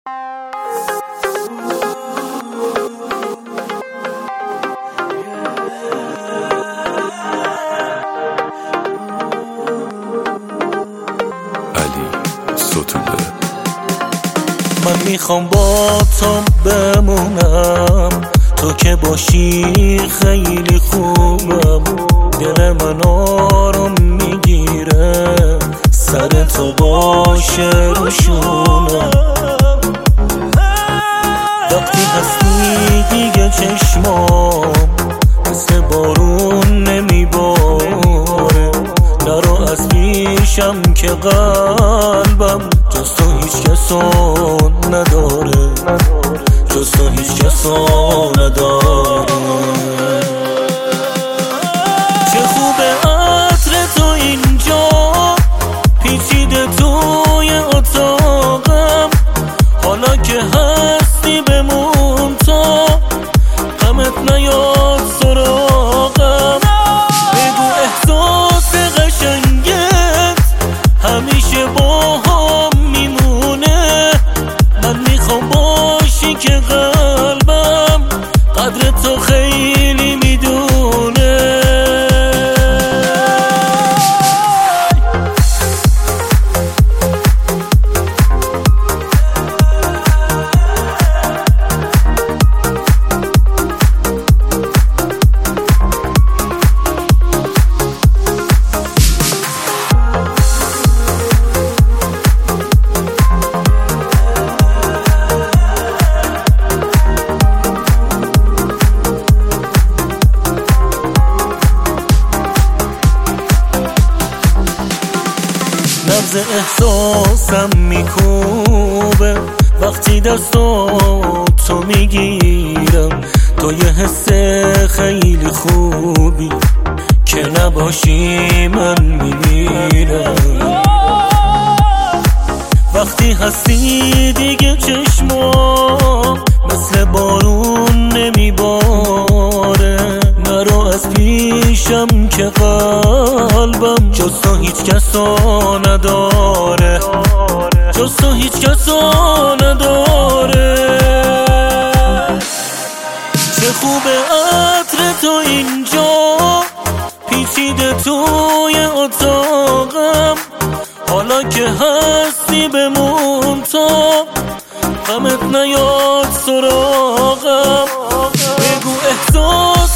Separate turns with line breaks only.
من میخوام با تو بمونم، تو که باشی خیلی خوبم. دل من آروم میگیره سر تو باشه روشونم. وقتی هستی دیگه چشمام مثل بارون نمیباره. نرو از پیشم که قلبم جز تو هیچ کسو نداره، جز تو هیچ کسو نداره. چه خوبه عطر تو اینجا پیچیده توی اتاقم. حالا که هستی بمون تا غمت نیاد سراغم. بگو احساس قشنگت همیشه با هم میمونه. من میخوام باشی که قلبم قدر تو خیلی میدونه. نبض احساسم میکوبه وقتی دستو تو میگیرم. تو یه حس خیلی خوبی که نباشی من میمیرم. وقتی هستی دیگه چشمام مثل بارون نمیباره. نرو از پیشم که قلبم جز تو هیچ کسو نداره، جز تو هیچ کسو نداره. چه خوبه عطر تو اینجا پیچیده توی اتاقم. حالا که هستی بمون تا غمت نیاد سراغم. بگو احساس